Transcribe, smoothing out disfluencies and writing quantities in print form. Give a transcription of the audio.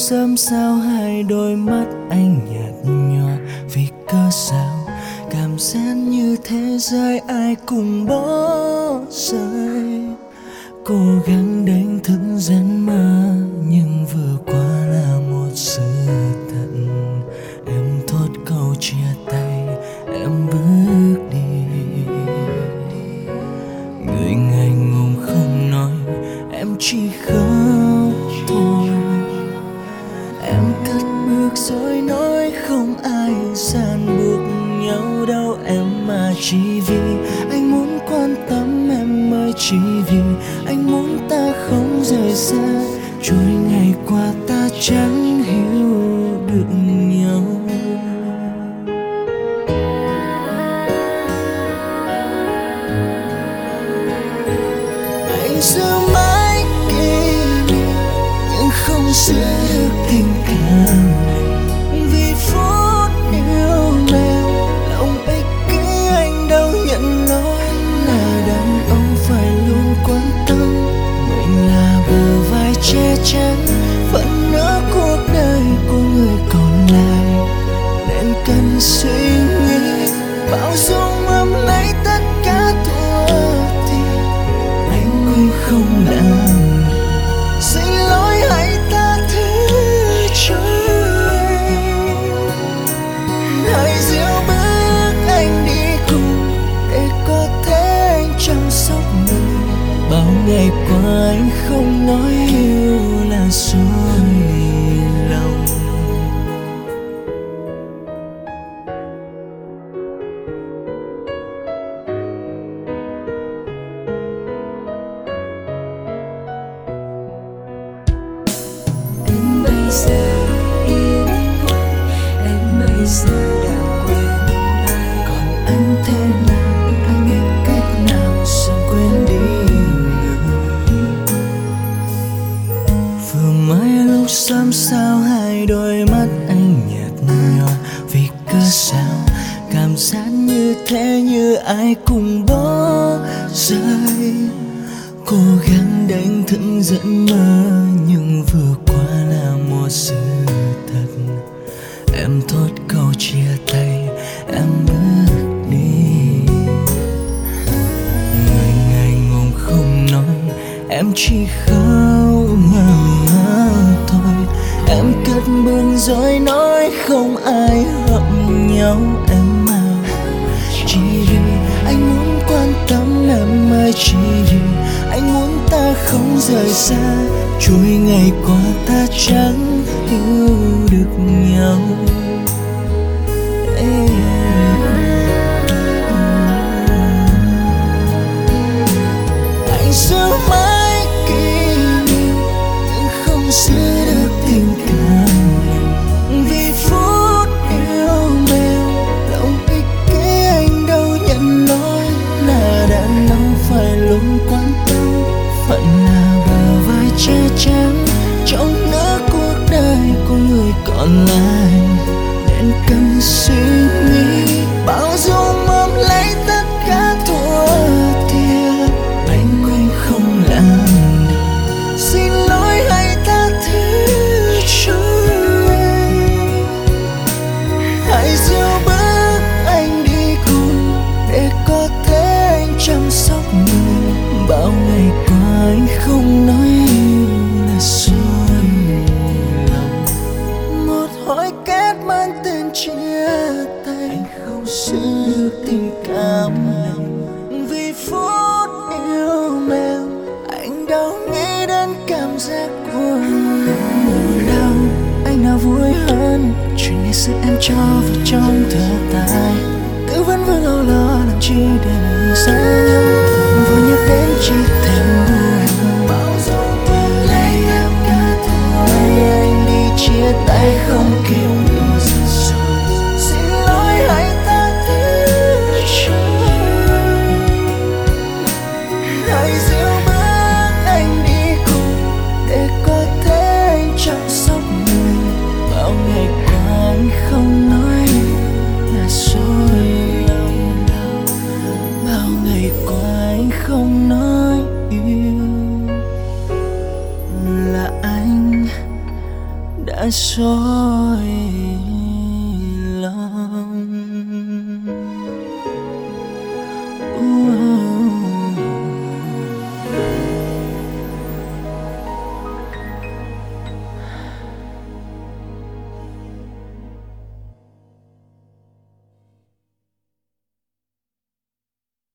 sớm sao hai đôi mắt anh nhạt nhòa, vì cớ sao cảm giác như thế giới ai cùng bỏ rơi. Cố gắng đánh thức giấc mơ nhưng vừa qua là một sự thật. Em thốt câu chia tay, em bước đi. Người ngại ngùng không nói, em chỉ khóc thôi. Em cất bước rồi nói không ai ràng buộc nhau đâu em, mà chỉ vì anh muốn quan tâm em, mới chỉ vì anh muốn ta không rời xa. Trôi ngày qua ta chẳng hiểu được nhau. Anh giữ mãi kỷ niệm nhưng không giữ được tình cảm này. Vì phút yêu mèo lòng ích kỷ, anh đâu nhận lỗi là đàn ông phải luôn quan tâm. Mình là bờ vai che chắn phần nửa cuộc đời của người còn lại, nên cần suy nghĩ bao dung ấm lấy tất cả thua thiệt. Anh cũng không làm xin lỗi hãy tha thứ cho anh. Hãy dìu bước anh đi cùng để có thể anh chăm sóc mình. Bao ngày qua anh không nói yêu là dối lòng. Em bây giờ yên vui, em bây giờ đã quên ai. Còn anh thế nào, anh biết cách nào dần quên đi người. Vừa mới lúc xăm sao hai đôi mắt anh nhạt nhòa, vì cớ sao cảm giác như thế như ai cùng bỏ rơi. Cố gắng đánh thức giấc mơ nhưng vừa qua là một sự thật. Em thốt câu chia tay, em bước đi. Người ngại ngùng không nói, em chỉ khóc ngờ thôi. Em cất bước rồi nói không ai hận nhau em mà. Chỉ vì anh muốn quan tâm em, mới chỉ vì anh muốn ta không rời xa. Trôi ngày qua ta chẳng hiểu được nhau. Anh giữ mãi kỷ niệm nhưng không giữ được tình cảm này. Vì phút yêu mèo lòng ích kỷ, anh đâu nhận lỗi là đàn ông phải luôn quan tâm. Phận là bờ vai che chắn trong nửa cuộc đời của người còn lại, nên cần suy nghĩ bao dung ấm lấy tất cả thua thiệt. Anh quên không làm xin lỗi hãy tha thứ cho anh. Hãy dìu bước anh đi cùng để có thể anh chăm sóc người. Bao ngày qua anh không nói yêu là dối lòng. Một hồi kết mang tên chia tay, anh không giữ được tình cảm này. Vì phút yêu mèo anh đâu nghĩ đến cảm giác của buồn đau. Anh nào vui hơn chuyện ngày xưa em cho vào trong thơ tài. Cứ vẫn vương âu lo làm chi để mình xa nhau. Vừa nhắc đến chỉ thêm buồn. Từ nay em cả thôi anh đi chia tay không kịp nữa rồi. Xin lỗi hãy tha thứ cho anh. Hãy dìu bước anh đi cùng để có thể anh chăm sóc người. Bao ngày qua anh không nói là dối lòng. Bao ngày qua anh không nói yêu. rồi.